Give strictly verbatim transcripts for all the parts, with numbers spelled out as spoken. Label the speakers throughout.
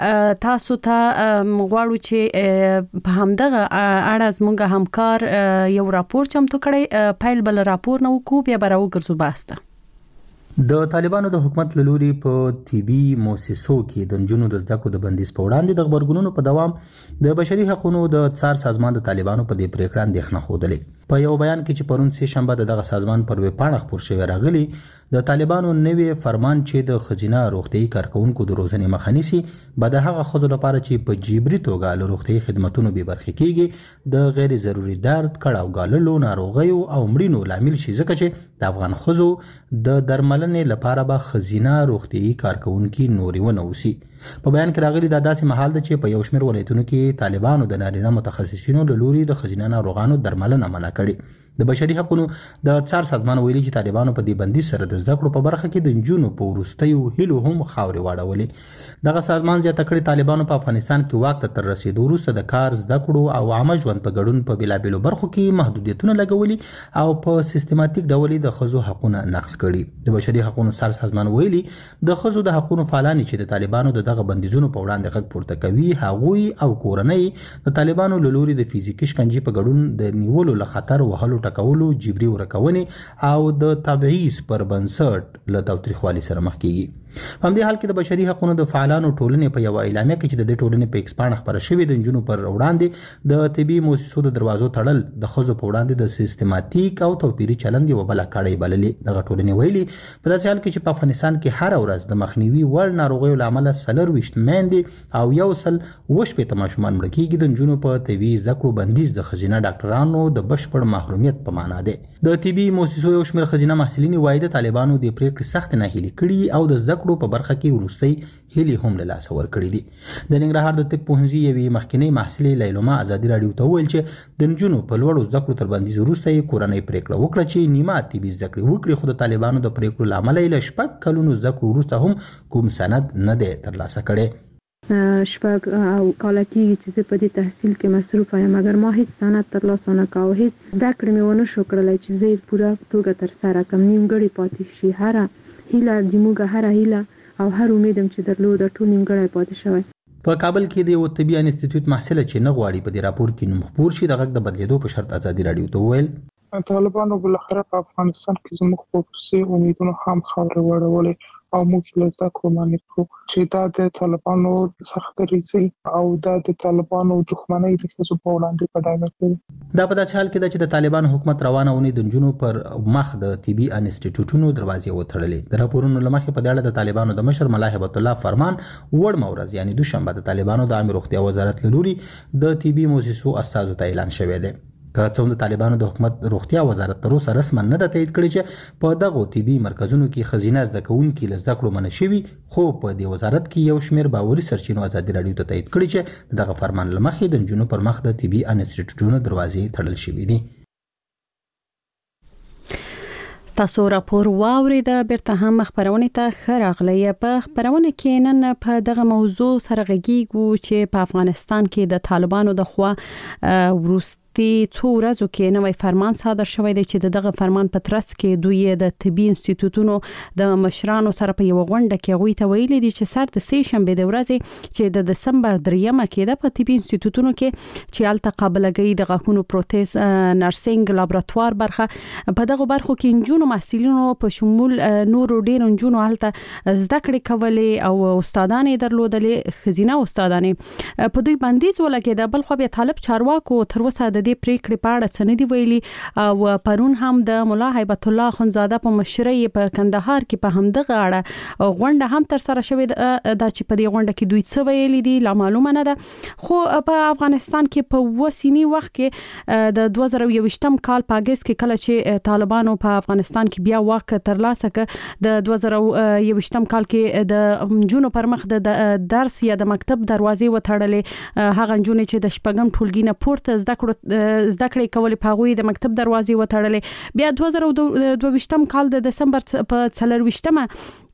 Speaker 1: تاسو ته غواړو چې په همدغه اړه زموږ همکار یو راپور چمتو کړي، پایل بل راپور نو کو بیا براو ګرځو باسته.
Speaker 2: د طالبانو د حکومت لوري په طبي مؤسسو کې د نجونو د زده کړو د بندیز په وړاندې د خبرګونونو په دوام د بشري حقوقو د څار سازمان د طالبانو په دې پریکړه اندېښنه خوده. په یو بیان کې چې پرون سه شنبه دغه سازمان پر ویب پاڼه خبر شوی راغلی، د طالبانو نوې فرمان چې د خزینه روغتيایي کارکونکو د روزنې مخه نیسي به د هغه خزو لپاره چې په جبري توګه له روغتيایي خدماتو به برخه کیږي د غیر ضروري درد، کړهو ګاللو، ناروغیو او مړینو لامل شي، ځکه چې د افغان خزو د درملنې لپاره به خزینه روغتيایي کارکونکو نوري ونه وسی. په بیان کې راغلي دا داسې محل ده چې په یو شمېر ولایتونو کې طالبانو د نارینه متخصصینو له لوري د خزینه ناروغانو درملنه منع کړې. د بشري حقوقو د څار سازمان ویلي چې طالبانو په دې بندیز سره د زده کړو په برخه کې د نجونو په ورستیو هیلو هم خاورې واړولې. دغه سازمان زیاته کړې طالبانو په افغانستان کې واک ته تر رسیدو وروسته د کار، زده کړو او عامه ژوند په ګډون په بیلابېلو برخو کې محدودیتونه لګولي او په سیستماتیک ډول د ښځو حقوقونه نقض کړي. د بشري حقوقو څار سازمان ویلي د ښځو د حقوقو فعالان چې د طالبانو دغه بندیزونو په وړاندې غږ پورته کوي، هغوی او کورنۍ د طالبانو له لوري د فزیکي شکنجې په ګډون د نیولو له خطر وهلو ټکولو، جبري ورکونې او د تبعیض پر بنسټ له تاوتریخوالي سره مخ کیږي. په همدې حال کې د بشري حقوقو د فعالانو ټولنې په یو اعلامیه کې چې د دې ټولنې په ایکسپانډ خبره شوې د نجونو پر وړاندې د طبي مؤسسو د دروازو تړل د خزو په وړاندې د سیستماتیک او توپیري چلند یو بل کړی بللې. دغه ټولنې ویلي په داسې حال کې چې په افغانستان کې هر ورځ د مخنیوي وړ ناروغیو لامل سلر وشت میندې او یو سل وشپې تماشومان مړ کیږي. د نجونو په طبي زکو بندیز د خزینه ډاکټرانو د بشپړ محرومیت په معنا ده. د طبي مؤسسو یو شمېر خزینه محصلین وایي د طالبانو د پریکړې سخت نه هلي کړي او د زکو په برخه کې ورستۍ هلي هم له لاسه ورکړي دي. د ننګرهار د طب پوهنځي یوې مخکینی محصلې لیلوما ازادي راډیو ته وویل چې د نجونو په لوړو زده کړو تر بندیز وروسته یې کورنۍ پریکړه وکړه چې نیمه طبي زده کړې وکړي، خو د طالبانو د پریکړو له امله یې له شپږ کلونو زده کړو وروسته هم کوم سند نه دی ترلاسه کړی.
Speaker 3: شپږ او کاله کېږي چې زه په دې تحصیل کې مصروفه یم، مګر ما هیڅ سند ترلاسه نه کړ او هیڅ زده کړې مې ونه شو کړلی چې زه یې پوره توګه ترسره کړم. نیمګړې پاتې شي. هره هیله د موږ هره هیله او هر امیدم چې درلود ټول نیمګړی پاتې شوی.
Speaker 2: په کابل کې د یو طبي انسټیټیوټ محصله چې نه غواړي په دې راپور کې نوم خپور شي د غږ د بدلیدو په شرط ازادي راډیو ته وویل
Speaker 4: طالبانو بالاخره په افغانستان کې زموږ په پرسي امیدونه هم خاورې واړولې او موږ له زده کړو منع کړو چې دا د طالبانو سخت ریزي او دا د طالبانو دښمنۍ د ښځو په وړاندې په ډاګه کوي.
Speaker 2: دا په داسې حال کې ده چې د طالبانو حکومت روانه ونې د نجونو پر مخ د طبي انسټیټیوټونو دروازې وتړلې. د راپورونو له مخې په دې اړه د طالبانو د مشر ملا هیبت الله فرمان وړ مورز یعنی دوشنبه د طالبانو د عامه روغتیا وزارت له لوري د طبي مؤسسو استازو ته اعلان شوی دی. که څوم د طالبانو د حکومت روغتیا وزارت تر اوسه رسما نه د تایید کړی چې په دغه طبي مرکزونو کې خزینه زده کوونکي له زده کړو منع شوي، خو په دې وزارت کې یو شمېر باوري سرچینو ازادي راډیو ته تایید کړی چې دغه فرمان له مخې د نجونو پر مخ د طبي انسټیټیوټونو دروازې تړل شوي دي.
Speaker 1: تاسو راپور واورید، بیرته هم خبرونه ته خراغلی. په خبرونه کې نن په دغه موضوع سره غږیږو چې په افغانستان کې د طالبانو د خوا وروست تی څو ورځو کې نوې فرمان صادر شوی دی چې دغه فرمان په ترڅ کې دوی د طبي انسټیټیوټونو د مشرانو سره په یو غونډه کې غوي ته ویلي دي چې سر د سه شنبه د ورځې چې د دسمبر دریمه کې د په طبي انسټیټیوټونو کې چې الته قابلګي د غاښونو پروتز نرسنګ لابراتوار برخه په دغه برخو کې انجونو محصلینو په شمول نورو ډیر انجونو الته زده کړې کولې او استادانې درلودلې. خزینه استادانې په دوی بندیز ولګېد. بل خو بیا طالب چارواکو تر وسه د دې پریکړې په اړه څه نه دی ویلي او پرون هم د مولا هیبت الله خنزاده په مشرۍ په کندهار کې په همدغه اړه غونډه هم تر سره شوې ده چې په دې غونډه کې دوی څه ویلي دي لا معلومه نه ده. خو په افغانستان کې په وسینی وخت کې د دوه زره یوویشتم کال په اگست کې کله چې طالبانو په افغانستان کې بیا واک ترلاسه کړ د دوه زره یوویشتم کال کې د جنونو پر مخ د درس یا د مکتب دروازې وتړلې. هغه جنونه چې د شپږم ټولګي نه پورته زده کړو زده کړې کولې په غوي د مکتب دروازې وتړلې. بیا دوه زره دوه ویشتم کال د دسمبر په څلور ویشتمه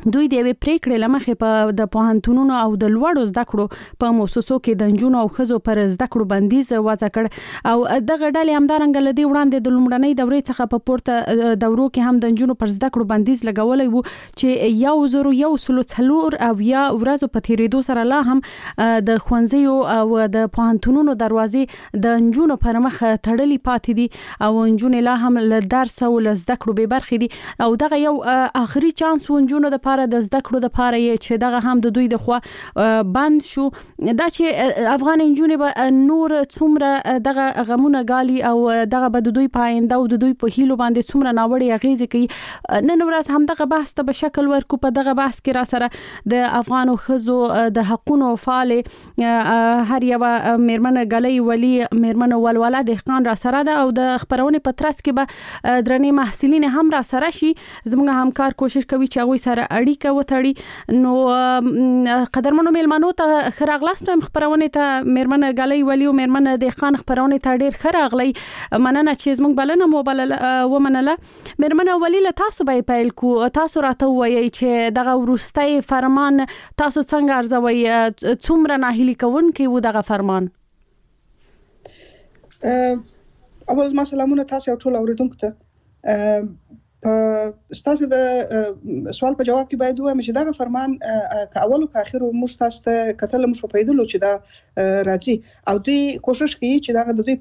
Speaker 1: دوی د یوې پریکړې لمخې په د پوهنتونونو او د لوړو زده کړو په مؤسسو کې د نجونو او ښځو پر زده کړو بندیز وضع کړ او دغه ډلې همدارنګه لدی وړاندې د لومړنۍ دورې څخه په پورته دورو کې هم د نجونو پر زده کړو بندیز لګولای وو چې یو زرو یو سلو څلور او یا ورځو په تیریدو سره لا هم د ښوونځیو او د پوهنتونونو دروازې د نجونو پر مخ تړلې پاتې دي او نجونې لا هم له درس او له زده کړو بې برخې دي او دغه یو آخري چانس و نجونو د د زده کړو د پاره یې چې دغه هم د دوی د خوا بند شو دا چې افغان نجونې به نور څومره دغه غمونه غالي او دغه به د دوی پاینده او د دوی په هیلو باندې څومره ناوړي اغیزې کوي نن ورځ هم دغه بحث ته به شکل ورکو په دغه بحث کې را سره د افغان ښځو د حقونو فعال هر یو میرمن غلې ولی میرمن ولوله دهقان را سره ده او د خبرونه په ترڅ کې به درنې محصلین هم را سره شي زموږ همکار کوشش کوي چې هغه سره اړیکه وتړي نو قدرمنو میلمنو ته خراغلاستو خبرونه ته میرمن غلې ولی او میرمن دهقان خبرونه ته ډیر خراغلی مننه چې زموږ بلنه مو بل ومنله میرمن ولی له تاسو به پیل کو تاسو راته وایي چې دغه ورستۍ فرمان تاسو څنګه ارزوي څومره ناهیلي کوونکی و دغه فرمان
Speaker 5: اول ما سلامونه تاسو ټول اوریدونکو ته په ستاسو د سوال په جواب کې باید وایم چې دا فرمان که اول او که اخر موږ تاسو ته کتل موږ په پیدلو چې دا راځي او دوی کوشش کوي چې دا د دوی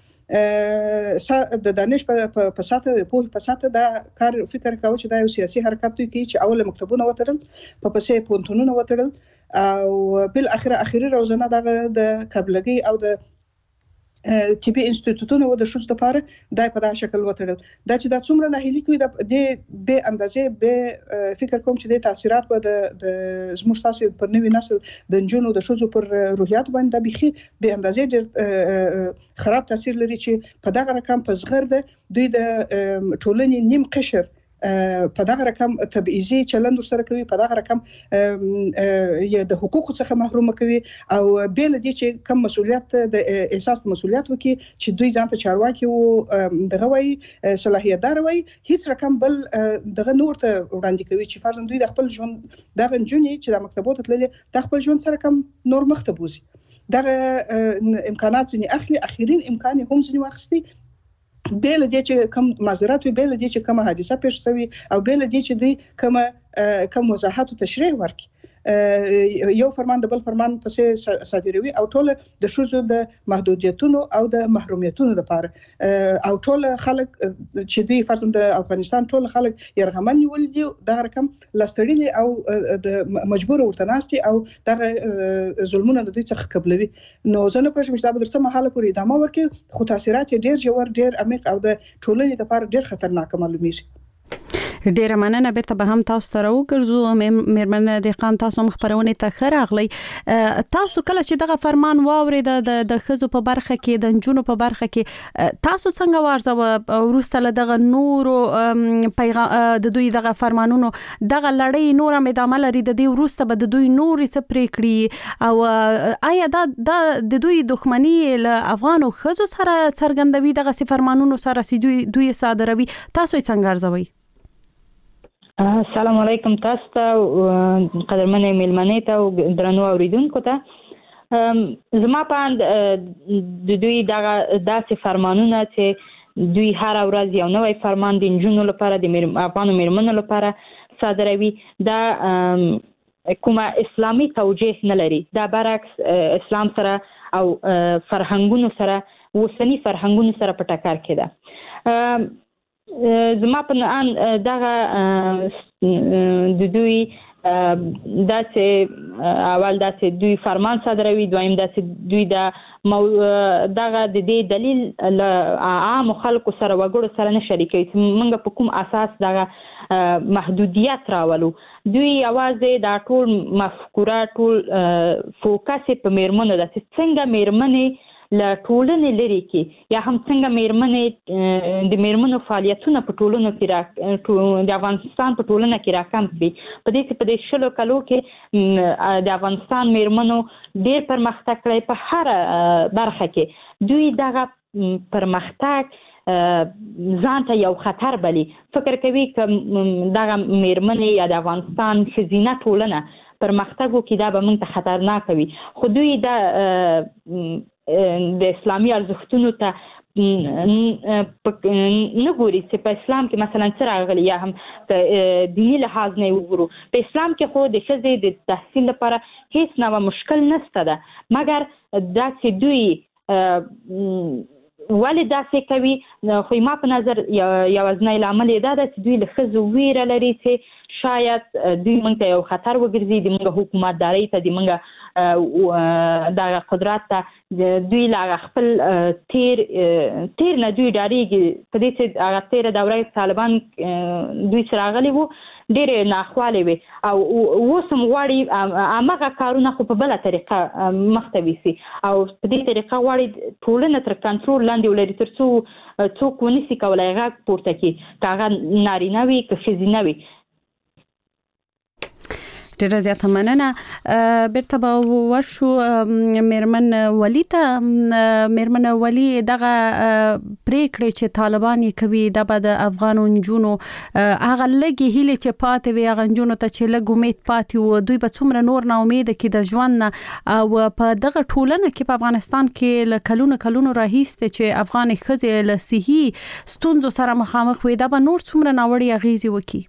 Speaker 5: په د دانش په ساته په په ساته دا کار فکر کاوه چې دا یو سیاسي حرکت دوی کوي چې اول مکتبونه وتړل په پسې پونتونونه وتړل او بل اخر اخري روزنه دا د قبلګي او د طبي انسټیټیوټونو و د شوز لپاره دای په داسې شکل وتړل دا چې دا څومره ناهیلي کوي د د اندازې به فکر کوم چې د تاثیرات به د زموږ تاسو پر نوې نسل د جنونو د شوزو پر روحیات باندې بيخي به اندازې ډېر خراب تاثیر لري چې په دغه رقم په صغر ده دوی د ټولنې نیم قشر په دغه رقم تبعیضي چلند سره کوي په دغه رقم یا د حقوقو څخه محروم کوي او بل دي چې کم مسولیت د احساس مسولیت وکي چې دوی ځان ته چارواکي او دغه وای صلاحیت دار وای هیڅ رقم بل دغه نور ته وړاندې کوي چې فرضاً دوی د خپل ژوند دغه جنونی چې د مکتبونو تللي د خپل ژوند سره کم نور مخته بوزي دغه امکانات ځنی اخلي اخیرین امکان هم ځنی واخستي بیل دي چې کوم معذرت وي بیل دي چې کوم حادثه پیښ شوی او بیل دي چې دوی کوم کوم وضاحت او تشریح ورکړي یو فرمان د بل فرمان پسې صادروي او ټول د شوزو د محدودیتونو او د محرومیتونو لپاره او ټول خلک چې دوی فرض د افغانستان ټول خلک يرغمن ولدي دا رقم لاستړي او د مجبور ورتناستي او دغه ظلمونه د دوی څخه قبلوي نو زه نه پوهیږم چې دا به تر څه مهاله پورې ادامه ورکړي خو تاثیرات ډېر ژور ډېر عمیق او د ټولنې لپاره ډېر خطرناک معلومیږي
Speaker 1: ډیره مننه بیرته به هم تاسو ته راوګرځو میرمن دهقان تاسو مخبرونه ته خراغلی تاسو کله چې دغه فرمان واورید د ښځو په برخه کې د نجونو په برخه کې تاسو څنګه وارزه ورسته دغه نورو پیغام د دوی دغه فرمانونو دغه لړۍ نور هم ادامه لري د دې ورسته به د دوی نور څه پریکړي او آیا دا د دوی دښمنی له افغان ښځو سره څرګندوي دغه فرمانونو سره سي دوی دوی صادروي تاسو یې څنګه ارزوي
Speaker 6: السلام علیکم تاسو ته قدرمنې میلمنې ته او درنو اوریدونکو ته زما په د دوی دغه داسې فرمانونه چې دوی هر ورځ یو نوی فرمان د نجونو لپاره د افغانو میرمنو لپاره صادروي دا کومه اسلامي توجیه نه لري دا برعکس اسلام سره او فرهنګونو سره وسنی فرهنګونو سره په ټکر کې ده زما په ان دغه د دوی داسې اول داسې دوی فرمان صادروي دویم داسې دوی د دغه د دې دلیل عام خلکو سره وګړو سره نه شریکوي موږ په کوم اساس دغه محدودیت راولو دوی یوازې دا ټول مفکوره ټول فوکس په میرمنو ده چې څنګه میرمنې له ټولنې لري کې یا هم څنګه میرمنې د میرمنو فعالیتونه په ټولنو کې د افغانستان په ټولنه کې راکم شي په دې په دې شلو کلو کې د افغانستان میرمنو ډېر پرمختګ کړی په هر برخه کې دوی دغه پرمختګ ځان ته یو خطر بلی فکر کوي چې دغه میرمنې یا د افغانستان ښځینه ټولنه پرمختګ وکړي دا به موږ ته خطرناک وي خو دوی د د اسلامي ارزښتونو ته نه ګوري چې په اسلام کې مثلا څه راغلي یا هم دیني لحاظ نه وګورو په اسلام کې خو د ښځې د تحصیل لپاره هیڅ نوع مشکل نشته ده مګر دا چې دوی ولې داسې کوي خو ما په نظر یوازینی لامل یې دا ده چې دوی له ښځو ویره لري چې شاید دوی موږ ته یو خطر وګرځي د موږ حکومتدارۍ ته د موږ دغه قدرت ته دوی له خپل تیر تیر نه دوی ډارېږي په دې چې هغه تېره دوره طالبان دوی چې راغلي وو ډېرې ناخوالې وې او اوس هم غواړي هماغه کارونه خو په بله طریقه مخته ویسي او په دې طریقه غواړي ټولنه تر کنټرول لاندې ولري تر څو څوک ونسي کولی غږ پورته کړي که هغه نارینه وي که ښځینه وي
Speaker 1: ډیره زیاته مننه بیرته به ورشو میرمن ولی ته میرمن ولی دغه پریکړې چې طالبان یې کوي د بعد افغان نجونو هغه لګي هیله چې پاتې وي هغه نجونو ته چې لګ امید پاتې و دوی به څومره نور نه امید کې د ژوند او په دغه ټولنه کې په افغانستان کې ل کلونو کلونو راهیسته چې افغان ښځې له صحي ستونزو سره مخامخ وي دا به نور څومره ناوړي اغیزې وکړي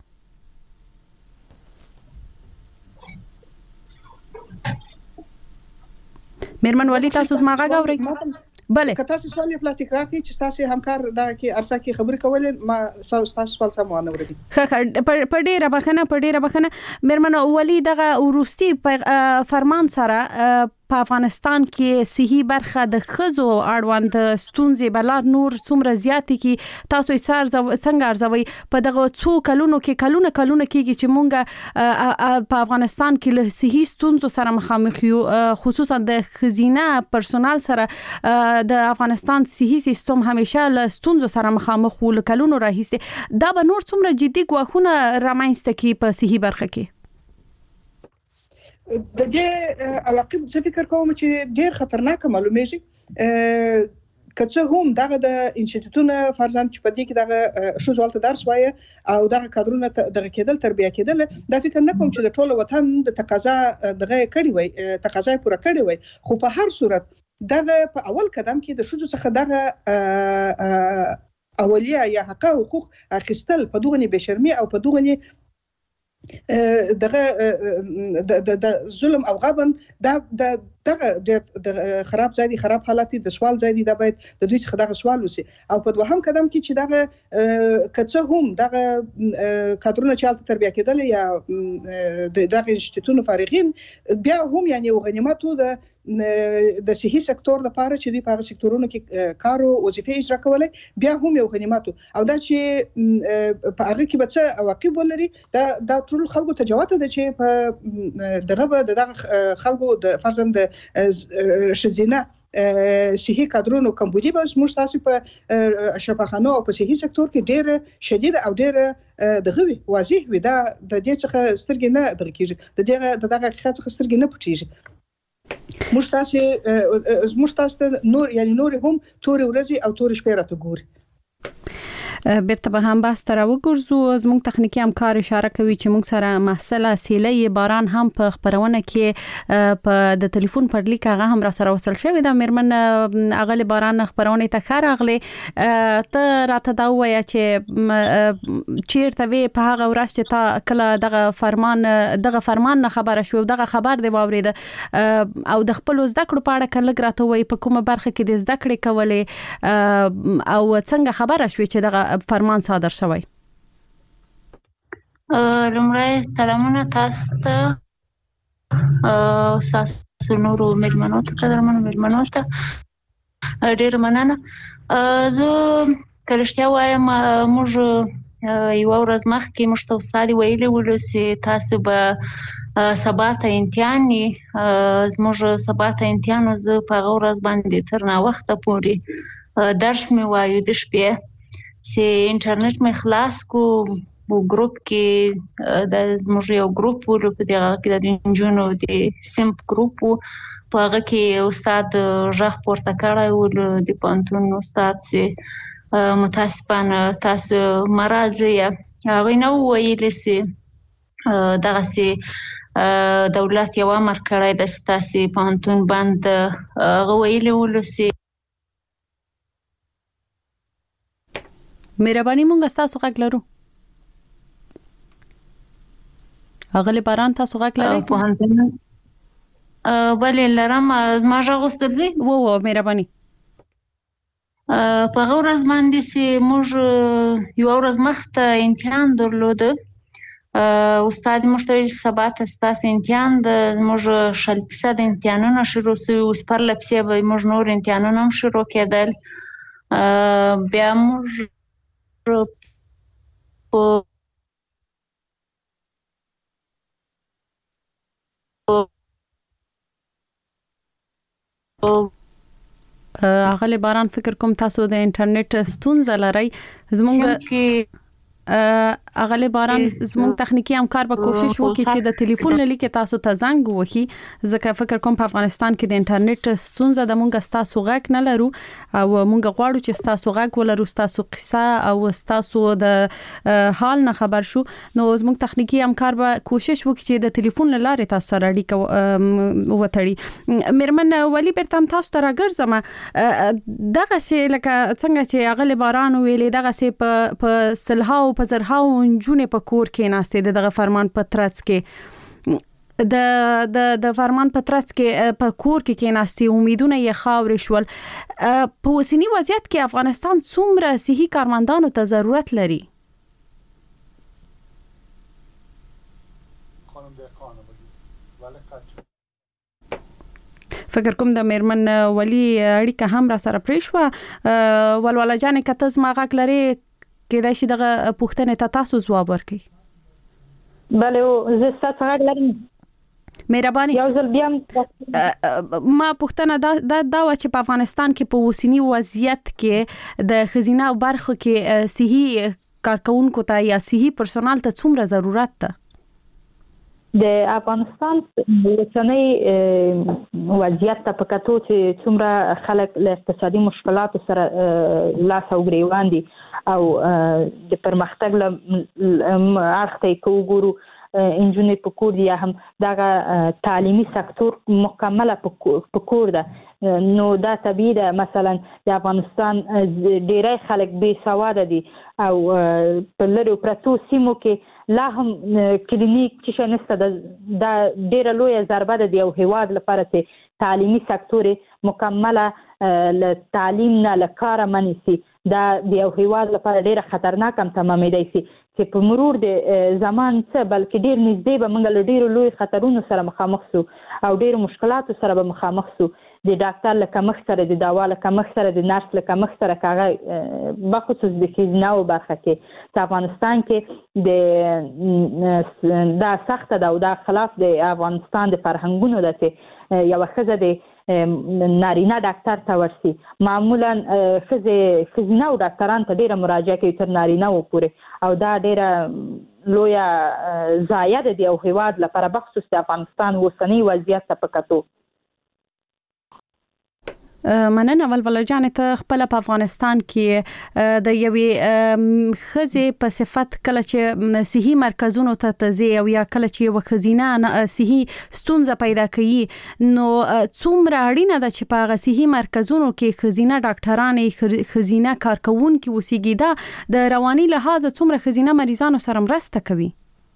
Speaker 1: میرمن ولی تاسو زما غږ اورئ بله
Speaker 5: که تاسو سوال یې پلا تکرار کړئ چې تاسو همکار دا کې ارسا کې خبرې کولې ما تاسو سوال سم ونه اورېدم
Speaker 1: ښه په ډیره بخنه په ډیره بخنه میرمن ولی دغه وروستي فرمان سره په افغانستان کې صحي برخه د ښځو اړوند ستونزې بلار نور څومره زیاتې کی تاسو یې څنګه ارزوي په دغه څو کلونو کې کلونه کلونه کېږي چې مونږ په افغانستان کې له صحي ستونزو سره مخامخ یو خصوصا د ښځینه پرسونل سره د افغانستان صحي سیستم همیشه له ستونزو سره مخامخ و له کلونو راهیسته دا به نور څومره جدي ګواښونه رامنځته کی په صحي برخه کې
Speaker 5: د دې علاقه څه فکر کوم چې ډیر خطرناک معلومیږي که څه هم دغه د انسټیټیوټونو فرضاً چې په دې کې دغه شوزوالته درس وایي او دغه کادرونه دغه کېدل تربیه کېدل دا فکر نه کوم چې د ټولو وطن د تقاضا دغه کړي وي تقاضا پوره کړي وي خو په هر صورت دغه په اول قدم کې د شوزو څخه دغه اولیه یا حق حقوق اخیستل په دغه بشرمي او په دغه دغه د ظلم او غبن دا دغه د خراب ځای خراب حالت د سوال ځای د باید د دوی څخه دغه سوال وسی او په دوهم قدم کې چې دغه کڅه هم دغه کادرونه چې تربیه کېدل یا دغه انسټیټیوټونو فارغین بیا هم یعنی غنیمت د د صحي سکتور لپاره چې د پاره سکتورونو کې کار او وظیفه اجرا کولای بیا هم یو غنیمت او دا چې په هغه کې به څه عواقب ولري دا د ټول خلکو ته جواب ده چې په دغه دغه خلکو د فرضاً د شزینه صحي کادرونو کمبودي به موږ تاسو په شفاخانو او په صحي سکتور کې ډېر شدید او ډېر دغه واضح وي دا د دې څخه سترګې نه دغه کېږي د دغه دغه حقیقت څخه سترګې نه پټېږي موږ تاسو موږ تاسو نور یعنی نور هم تور ورځي او تور شپه راته ګوري
Speaker 1: بیرته به هم بحث تر وګرځو زموږ تخنیکی همکار اشاره کوي چې موږ سره محصله سیلې باران هم په خبرونه کې په د ټلیفون پر لیک هغه هم را سره وصل شوی دا میرمن اغل باران خبرونه ته خیر اغله ته راته دا وایي چې چیرته وی په هغه ورځ چې تا کله دغه فرمان دغه فرمان نه خبره شو دغه خبر دی واورید او د خپل زده کړو په اړه کله راته وایي په کومه برخه کې د زده کړې کولې او څنګه خبره شوې چې دغه فرمان صادر شوی
Speaker 7: لومړی سلامونه تاسو ته تاسو نورو مېلمنو ته قدرمنو مېلمنو ته ډېر مننه زه کلهشتیا وایم موږ یو ورځ مخکې موږ ته وسالي ویلي ول چې تاسو به سبا ته امتحان زموږ سبا ته امتحان زه په هغه ورځ باندې تر نا وخته پورې درس مې وایو د شپې چې انټرنیټ مې خلاص کو په ګروپ کې د زموږ یو ګروپ ور په دغه کې د انجونو د سیمپ ګروپ په هغه کې استاد ژغ پورته کړی و د پانتون استاد چې متاسفانه تاسو مرزه هغه نو ویل سي دغه سي دولت یو امر کړی د ستاسي پانتون بند هغه ویل ولسی.
Speaker 1: مهرباني مونږ تاسو غږ لرو. هغه باران تاسو غږ لرئ؟
Speaker 7: پانتون ولې لرم زما غږ غوستل
Speaker 1: و و مهرباني.
Speaker 7: په هغه ورځ باندې چې موږ یو ورځ مخته امتحان درلوده، استاد موږ ته ویل سبا ته ستاسو امتحان د موږ شل فیصد امتحانونه شروع شوي، اوس پرله پسې به موږ نور امتحانونه هم شروع کېدل. بیا موږ په
Speaker 1: اغلی باران فکر کوم تاسو د انټرنیټ ستونزه لرئ. زمونږ اغلی باران زمونږ تخنیکی همکار به کوشش وکړي چې د ټلیفون لیکه تاسو ته زنګ وهي، ځکه فکر کوم په افغانستان کې د انټرنیټ ستونزه د مونږ تاسو غږ نه لرو او مونږ غواړو چې تاسو غږ ولرو، تاسو قصه او تاسو د حال نه خبر شو. نو زمونږ تخنیکی همکار به کوشش وکړي چې د ټلیفون لاره تاسو سره اړیکه وتړي. میرمن ولی برتم تاسو ته راګرځم، دغه سي لکه څنګه چې اغلی باران ویلې دغه سي په سلهاو په زرهاو نجونې په کور کې ناستې دغه فرمان په ترڅ کې د د د فرمان په ترڅ کې په کور کې کې ناستې امیدونه یې خاورې شول. په اوسنی وضعیت کې افغانستان څومره صحي کارمندانو ته ضرورت لري؟ فکر کوم د میرمن ولی اړیکه هم را سره پرې شوه. ولوله جانې که ته زما غږ لرې کېدای شي دغه پوښتنې ته تاسو ځواب ورکړئ.
Speaker 6: بله زه ستاسو غږ لرم.
Speaker 1: مهرباني
Speaker 6: یو ځل بیا
Speaker 1: ما پوښتنه دا دا و چې په افغانستان کې په اوسنی وضعیت کې د ښځینه برخو کې صحي کارکونکو ته یا صحي پرسونال ته څومره ضرورت ده؟
Speaker 6: د افغانستان اوسنی وضعیت ته په کتو چې څومره خلک له اقتصادي مشکلاتو سره لاس او ګریوان دي او د پرمختګ له اړخ ته که وګورو انجونې په کور دي یا هم دغه تعلیمي سکتور مکمله په کور ده، نو دا طبیعي ده. مثلا د افغانستان ډیری خلک بې سواده دي او په لرو پرتو سیمو کې لا هم کلینیک چې شي نشته. دا ډیره لویه ضربه ده د یو هیواد لپاره چې تعلیمي سکتور مکمله له تعلیم نه له کاره منیسي. دا د یو هیواد لپاره ډیره خطرناک هم تمامېدای شي چې په مرور د زمان څه بلکې ډیر نږدې به موږ له ډیرو لوی خطرونو سره مخامخ سو او ډیرو مشکلاتو سره به مخامخ سو. د ډاکټر له کمښت سره، د دوا له کمښت سره، د نرس له کمښت سره، کاغه بخصوص د ښځیناو برخه کې په افغانستان کې د دا سخته ده او دا خلاف د افغانستان د فرهنګونو ده چې یو ښځه د نارینه ډاکټر ته ورسي. معمولا ښځې ښځیناو ډاکټران ته ډیره مراجعه کوي تر نارینه‌و پورې او دا ډیره لویه ضایعه ده د یو هیواد لپاره بخصوص د افغانستان اوسنی وضعیت ته په کتو.
Speaker 1: مننه ولوله جان، ته خپل په افغانستان کې د یوې ښځې په صفت کله چې صحي مرکزونو ته تځي او یا کله چې یو ښځینه صحي ستونزه پیدا کوي، نو څومره اړینه ده چې په هغه صحي مرکزونو کې ښځینه ډاکټرانې، ښځینه کارکونکي اوسیږي؟ دا د رواني لحاظ څومره ښځینه مریضانو سره مرسته کوي؟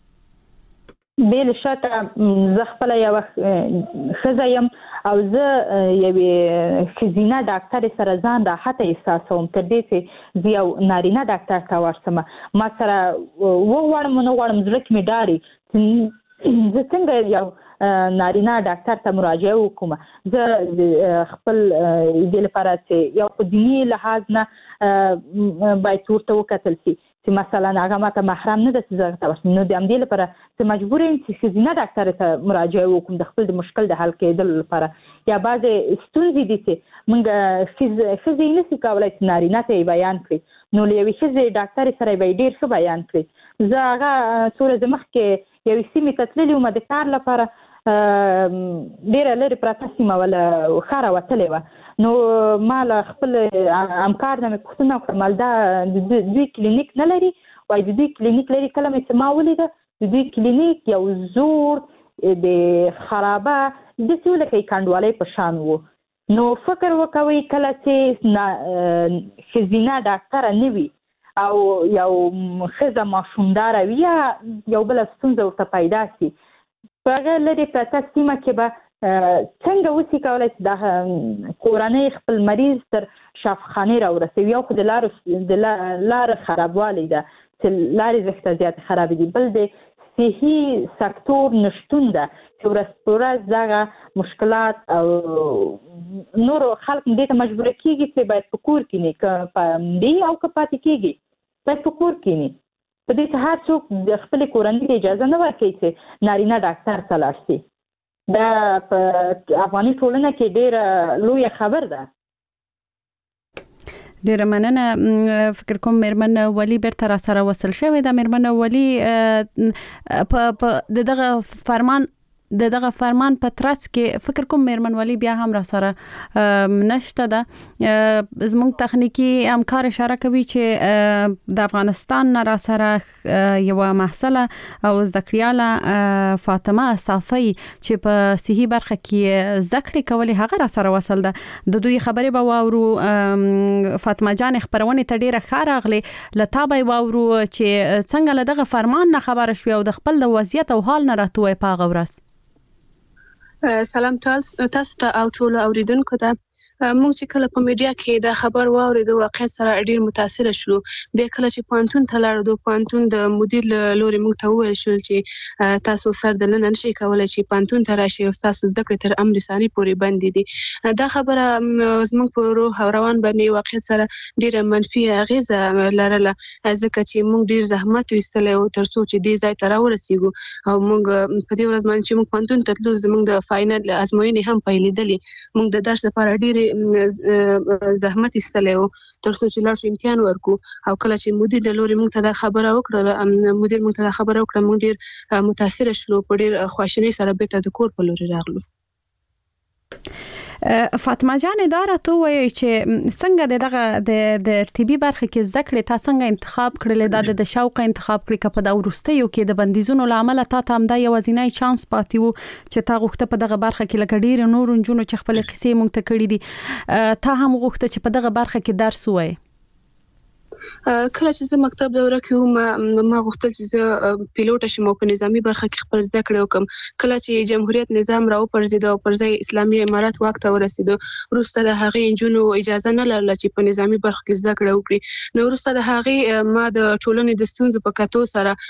Speaker 6: بل شکه زه خپل یو ښځه یم او زه یوې ښځینه ډاکټرې سره ځان راحته احساسوم تر دې چې زه یو نارینه ډاکټر ته ورشم. ما سره وغواړم ونه غواړم زړه کې مې ډاري چې زه څنګه یو نارینه ډاکټر ته مراجعه وکړم. زه خپل دې لپاره چې یو په دیني لحاظ نه باید ورته وکتل شي چې مثلا هغه ماته محرم نه ده چې زه ته ورشم، نو د همدې لپاره چې مجبور یم چې ښځینه ډاکټر ته مراجعه وکړم د خپل د مشکل د حل کېدلو لپاره. یا بعضې ستونزې دي چې موږ ښځې نشي کولی چې نارینه ته یې بیان کړي، نو له یوې ښځې ډاکټرې سره به یې ډېر ښه بیان کړي. زه هغه څو ورځې مخکې یوې سیمې ته تللې وم د کار لپاره، ډیره لري پراته سیمه ولا خاره وتلې و نو ما له خپل همکار نه پوښتنه وکړه دا دوی کلینیک نه لري وای د دوی کلینیک لري کله مې ما ولیده د دوی کلینیک یو زوړ د خرابه د څه لکه کانډوالۍ په شان و نو فکر وکوي کله چې ښځینه ډاکټره نه وي او یو ښځه ماشومداره وي یا یو بله ستونزه ورته پیدا شي په هغه لرې پرته سیمه کې به څنګه وسي کولی چې د کورنۍ خپل مریض تر شفاخانې راورسوي یو خو د لارې خرابوالی ده چې لارې زښته زیاتې خرابې دي بل د صحي سکتور نشتون ده چې ورځ په ورځ دغه مشکلات او نورو خلک دې ته مجبوره کېږي چې باید په کور کښېني که پامدي او که پاتې کېږي باید په کور کښېني په دې چې هر څوک د خپلې کورنۍ ته اجازه نه ورکوي چې نارینه ډاکټر ته لاړ شي دا په افغاني ټولنه کې ډېره لویه خبر ده
Speaker 1: ډیره مننه فکر کوم میرمن ولی بیرته را سره وصل شوې ده میرمن ولی په دغه فرمان د دغه فرمان په ترڅ کې فکر کوم میرمن ولی بیا هم را سره نشته ده زموږ تخنیکی همکار اشاره کوي چې د افغانستان را سره یو محصله او زده کړیاله فاطمه صافی چې په صحي برخه کې زده کړې کولې هغه را سره وصل ده د دوی خبرې به واورو فاطمه جان خبرونه ته ډیره ښه راغلې لته به واورو چې څنګه له دغه فرمان نه خبره شوې او د خپل د وضعیت او حال نه راټوي په غورس
Speaker 8: سلام تاسو ته او ټول اوریدونکو ته موږ چې کله په میډیا کې دا خبر واورېدو واقعیت سره ډیر متاثر شو بیا کله چې پانتون ته لاړو پانتون د مدیر لوري موږ ته وویل شو چې تاسو سر د لنن شي کولای چې پانتون ته راشي او تاسو زده کړې تر امر ثاني پورې بندې دي دا خبره زموږ په روح او روان باندې واقعیت سره ډیر منفي اغیزه لرله ځکه چې موږ ډیر زحمت وستل او تر څو چې دې ځای ته راورسیږو او موږ په دې ورځ باندې چې موږ پانتون ته تلو زموږ د فاینل ازموینې هم پیلېدلې موږ د درس لپاره ډیر زحمت استلو تر څو چې لاړ شو امتحان ورکو او کله چې مدیر د لوري موږ ته دا خبره وکړه مدیر موږ ته دا خبره وکړه موږ ډیر متاثر شلو په ډیر خواشینۍ سره بیرته د کور په لوري راغلو
Speaker 1: فاطمه جان دا راته وایي چې څنګه دغه د د طبي برخه کې زده کړې تا څنګه انتخاب کړل د د شوق انتخاب کړی کپ د ورستیو کې د بندیزونو لامل تا ته هم دا یو ځینای چانس پاتې وو چې تا غوښته په دغه برخه کې لکه ډیر نور جنونو چې خپل قصې مونږ ته کړې دي تا هم غوښته چې په دغه برخه کې درس وای
Speaker 8: کله چې زه مکتب دوره کې وم ما غوښتل چې زه پیلوټ شم او په نظامی برخه کې خپل زده کړې وکم کله چې جمهوریت نظام راو پرځید او پر ځای اسلامي امارات واک ته ورسېدو وروسته د هغې انجونو اجازه نه لرله چې په نظامی برخه کې زده کړې وکړي نو وروسته د هغې ما د ټولنې د ستونزو په کتو سره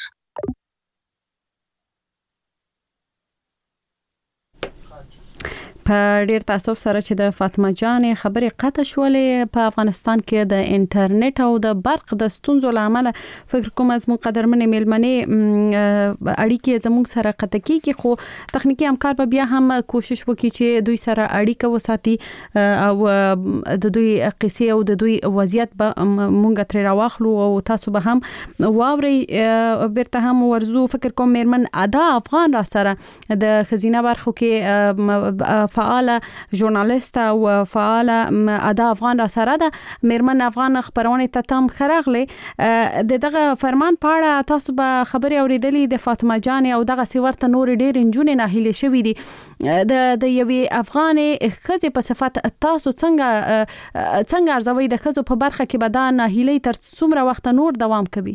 Speaker 1: په ډیر تاسف سره چې د فاطمه جان خبرې قطع شولې په افغانستان کې د انټرنیټ او د برق د ستونزو لامل فکر کوم از مو قدرمنې میلمنې اړیکې زموږ سره قطع کیږي خو تخنیکی همکار به بیا هم کوشش وکړي چې دوی سره اړیکه وساتي او د دوی قصې او د دوی وضعیت به مونږ تر راوخلو او تاسو به هم واوري بیرته هم ورزو فکر کوم میرمن ادا افغان را سره د خزینه برخو کې فعال ژورنالیست او فعال ادا افغان را سره ده میرمن افغان خبرونه ته تم خرغلی د دغه فرمان په اړه تاسو به خبري اوریدلې د فاطمه جان او دغه سیورته نور ډیر انجونې نه هلي شوې دي د د یوې افغانې خزې په صفت تاسو څنګه څنګه ارزوي د خزو په برخه کې به دا نه هلي تر څومره وخت نور دوام کوي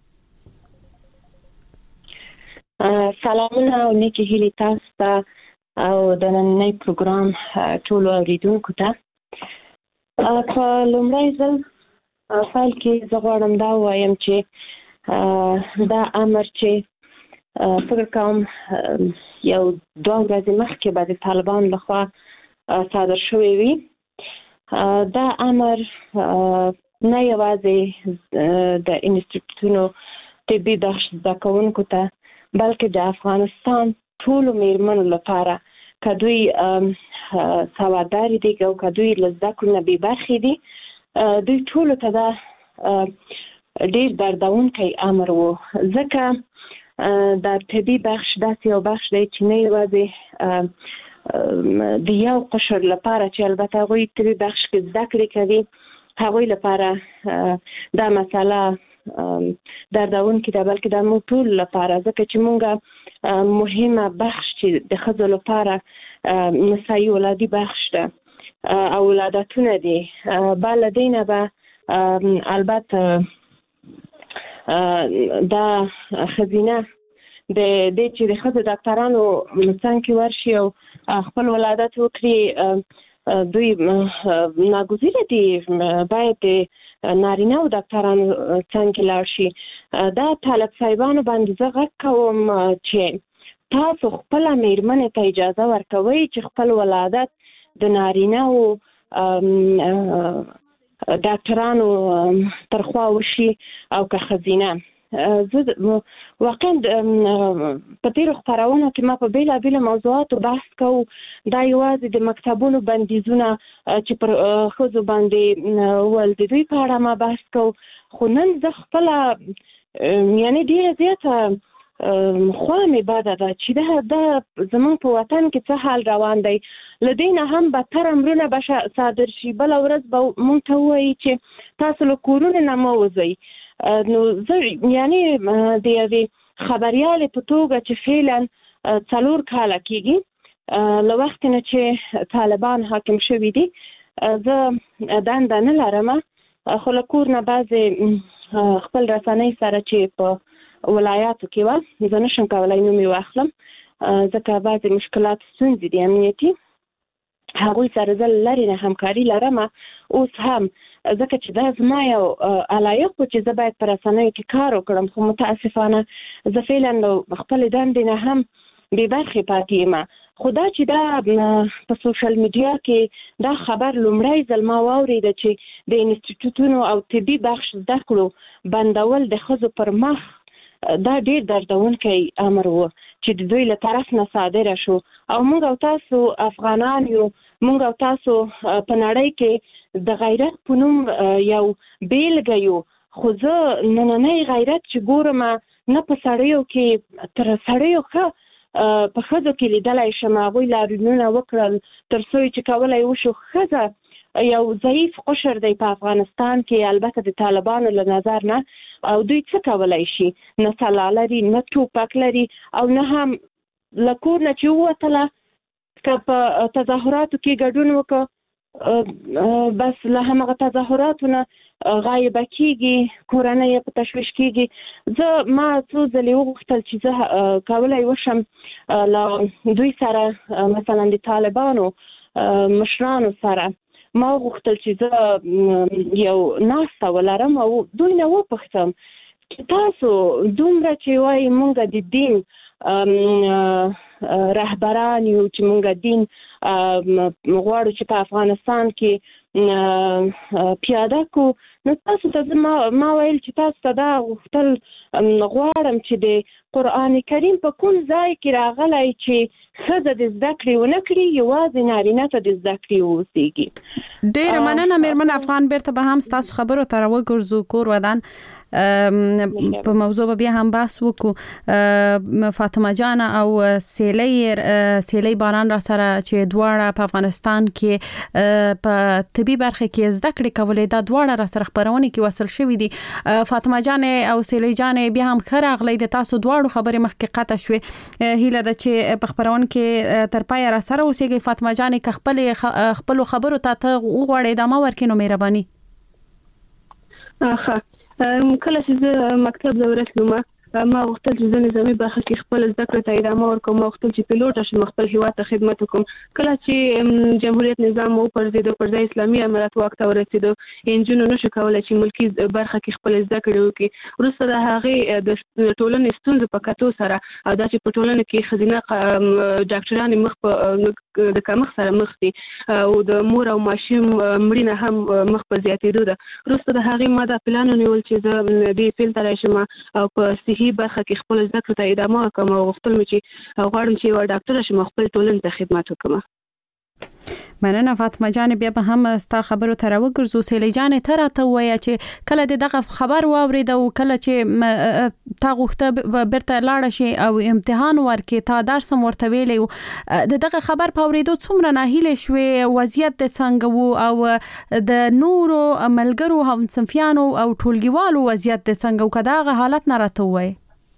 Speaker 9: سلامونه او نیکی هیلي تاسو ته او د نننۍ پروګرام ټولو اوریدونکو ته په لومړي ځل فایل کې زه غواړم دا ووایم چې دا امر چې فکر کوم یو دوه ورځې مخکې به د طالبانو لخوا صادر شوی وي دا امر نه یوازې د انسټیټیوټونو طبي بخش زده کوونکو ته بلکې د افغانستان ټولو میرمنو لپاره که دوی سواداري دي او که دوی له زده کړو نه بې برخې دي دوی ټولو ته دا ډېر دردونکی امر و ځکه د طبي بخش داسې یو بخش دی چې نه یوازې د یو قشر لپاره چې البته هغوی طبي بخش کې زده کړې کوي هغوی لپاره دا مسله دردونکې ده، بلکې د موږ ټول لپاره، ځکه چې موږ مهمه بخش چې د ښځو لپاره نسایي ولادي بخش ده او ولادتونه دي. بعد له دې نه به البته دا ښځینه د دې چې د ښځو ډاکټرانو څنګ کې ورشي او خپل ولادت وکړي، دوی ناګزیره دي باید د نارینه او ډاکټرانو څنګ کې لاړ شي. دا طالب صاحبانو باندې زه غږ کوم چې تاسو خپله مېرمنې ته اجازه ورکوئ چې خپل ولادت د نارینه او ډاکټرانو ترخوا وشي او که ښځینه. زه واقعا په تېرو خپرونو کې ما په بېلابېلو موضوعاتو بحث کوو، دا یوازې د مکتبونو بندیزونه چې پر ښځو باندې ول د دوی په اړه ما بحث کوو، خو نن زه خپله یعنې ډېره زیاته خوا مې بده ده چې دا دا زموږ په وطن کې څه حال روان دی. له دې نه هم بدتر امرونه به صادر شي. بله ورځ به موږ ته ووایي چې تاسو له کورونو نه مه وځئ. نو زه یعنې د یوې خبریالې په توګه چې فعلا څلور کاله کېږي له وخت نه چې طالبان حاکم شوي دي، زه دنده نه لرم، خو له کور نه بعضې خپل رسنۍ سره چې په ولایاتو کې وه زه نشم کولی نوم یې واخلم ځکه بعضې مشکلات ستونزې دي امنیتي، هغوی سره زه لرې نه همکاري لرم اوس هم، ځکه چې دا زما یو علایق و چې زه باید په رسنیو کې کار وکړم، خو متاسفانه زه فعلا خپلې دندې نه هم بې برخې پاتې یم. خو دا چې دا په سوشل میډیا کې دا خبر لومړی ځل ما واورېده چې د انسټیټوټونو او طبي بخش زده کړو بندول د ښځو پر مخ، دا ډېر دردونکی امر و چې د دوی له طرف نه صادره شو. او موږ او تاسو افغانان یو، موږ او تاسو په نړۍ کې د غیرت په نوم یو بیلګه یو، خو زه نننی غیرت چې ګورم نه په سړیو کې تر سړیو ښه په ښځو کې لیدلی شم. هغوی لاریونونه وکړل تر څو چې کولی وشو. ښځه یو ضعیف قشر دی په افغانستان کې، البته د طالبانو له نظر نه، او دوی څه کولی شي؟ نه سلاح لري، نه ټوپک لري، او نه هم له کور نه چې ووتله که په تظاهراتو کې ګډون وکړه بس له همغه تظاهراتو نه غایبه کېږي، کورنۍ یې په تشویش کېږي. زه ما څو ځلې وغوښتل چې زه کولی وشم له دوی سره مثلا د طالبانو مشرانو سره ما وغوښتل چې زه یو ناسته ولرم او دوی نه وپوښتم چې تاسو دومره چې وایي موږ د دین رهبران یو چې موږ دین غواړو چې په افغانستان کې پیاده کو، نو تاسو ته ما ویل چې تاسو ته دا غوښتل غواړم چې د قرآن کریم په کوم ځای کې راغلی چې ښځه د زده کړې ونه کړي، یوازې نارینه ته د زده کړې واوسېږي.
Speaker 1: ډېره مننه مېرمن افغان، بیرته به هم ستاسو خبرو ته راوګرځو. کور ودان په موضوع به بیا هم بحث وکړو. فاطمه جان او سیلی سیلی باران را سره چې دواړه په افغانستان کې په طبي برخه کې زده کړې کولې، دا دواړه را سره خبرونه کې وصل شوې دي. فاطمه جان او سیلی جان بیا هم ښه راغلی، د تاسو دواړو خبرې مخکې قطع شوې. هیله ده چې په خبرونه کې تر پایه را سره اوسېږئ. فاطمه جان که خپل خپل خبرو ته ته وغواړئ ادامه ورکړئ نو مهرباني.
Speaker 8: ښه، کله چې زه مکتب ته ورسېدم ما غوښتل چې زه نظامي برخه کې خپل زده کړې ته ادامه ورکړم. ما غوښتل چې پیلوټه شم، خپل هېواد ته خدمت وکړم. کله چې جمهوریت نظام وپرځېد، پر ځای اسلامي امارت واک ته ورسېدو، نجونو نشو کولی چې ملکي برخه کې خپل زده کړې وکړي. وروسته د هغې د ټولنې ستونزو په کتو سره او دا چې په ټولنه کې ښځینه ډاکټرانې مخ په د کمښت سره مخ دي او د مور او ماشوم مړینه هم مخ په زیاتېدو ده. وروسته د هغې ما دا پلان ونیول چې زه دې فیلډ ته راشم او په صحي برخه کې خپل زده کړې ته ادامه ورکړم او غوښتل مې چې غواړم چې یوه ډاکټره شم او خپل ټولنې ته خدمت وکړم.
Speaker 1: مننه فاطمه جان، بیا به هم ستا خبرو ته راوګرځو. سیلې جان ته راته وایي چې کله دغه خبر واورید او کله چې تا غوښته برته لاړ شي او امتحان ورکې تا درس ورته ویلې دغه خبر په اوریدو څومره ناهیله شوې، وضعیت د څنګه وو او د نورو ملګرو هم صنفیانو او ټولګیوالو وضعیت د څنګه او کداغه حالت نه راته وایي؟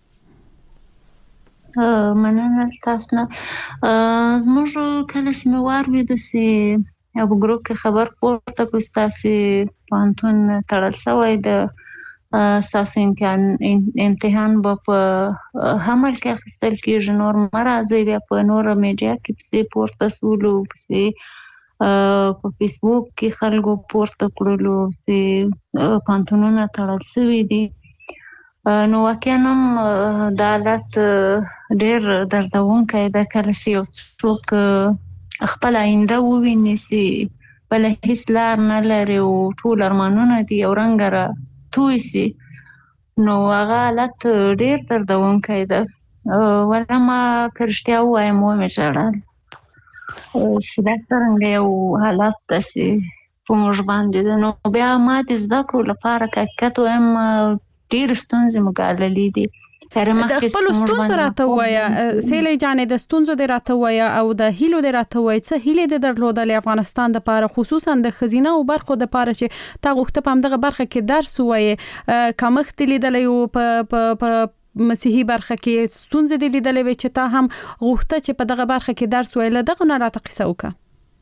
Speaker 7: مننه تاسو نه. زموږ کله چې مې واورېد چې یو ګروپ کې خبر پورته کړ ستاسو پوهنتون تړل شوی، د ستاسو امتحان امتحان به په حمل کې اخیستل کېږي، نور مه راځئ. بیا په نوره میډیا کې پسې پورته سولو، پسې په فیسبوک کې خلکو پورته کړلو چې پوهنتونونه تړل شوي دي. نو واقعا هم دا حالت ډېر دردونکی ده. کله چې یو څوک خپل آینده وویني چې بله هېڅ لار نه لري او ټول ارمانونه دي یو رنګه را توی سي، نو هغه حالت ډېر دردونکی ده. ولی ما که رښتیا ووایم ومې ژړل چې دا څرنګه یو حالت داسې په موږ باندې ده. نو بیا ما د زده کړو لپاره که حقیقت وایم ډېر ستونزې مو ګاللې دي.
Speaker 1: د خپلو ستونزو راته ووایه سیلې جانې، د ستونزو دې راته ووایه او د هیلو دې راته ووایه. څه هیلې دې درلودلې افغانستان دپاره، خصوصا د ښځینه او برخو دپاره چې تا غوښته په همدغه برخه کې درس ووایې؟ کمښت دې لیدلی و په مسیحي برخه کې، ستونزې دې لیدلې وې چې تا هم غوښته چې په دغه برخه کې درس ووایې. له دغه نه راته قصه وکړه.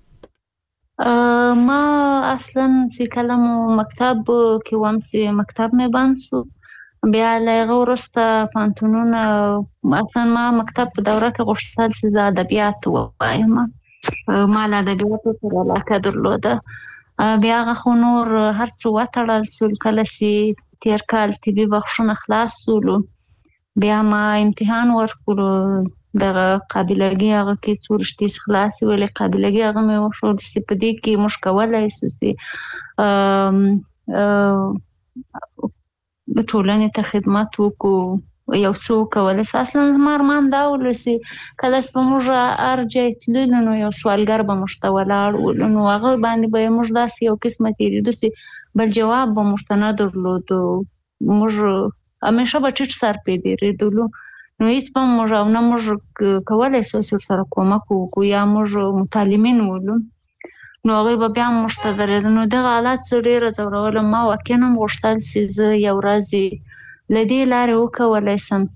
Speaker 7: ما اصلا چې کله مو مکتب کې وم چې مکتب مې بند شو، بیا له هغه وروسته پوهنتونونه اصلا ما مکتب په دوره کې غوښتل چې زه ادبیات ووایم، ما له ادبیاتو سره علاقه درلوده. بیا هغه خو نور هر څه وتړل شول. کله چې تېر کال طبي بخشونه خلاص شولو، بیا ما امتحان ورکړو دغه قابلګي هغه کې څو رشتې خلاصې ولې قابلګي هغه مې وښود چې په دې کې موږ کولی شو چې د ټولنې ته خدمت وکړو، یو څه وکولی شو. اصلا زما ارمان دا ولو چې کله چې به موږ هر ځای تللو نو یو سوالګر به موږ ته ولاړ ولو، نو هغه باندې به موږ داسې یو قسمه تېرېدو چې بل جواب به موږ ته نه درلودو. موږ همیشه به ټیټ سر پرې تېرېدلو، نو هیڅ به موږ او نه موږ کولی شو چې ورسره کومک وکړو یا موږ متعلمین ولو، نو هغوی به بیا هم موږ ته درېدل. نو دغه حالت زه ډېره ځورولم. ما واقعا هم غوښتل چې زه یو ورځ له دې لارې وکولی شم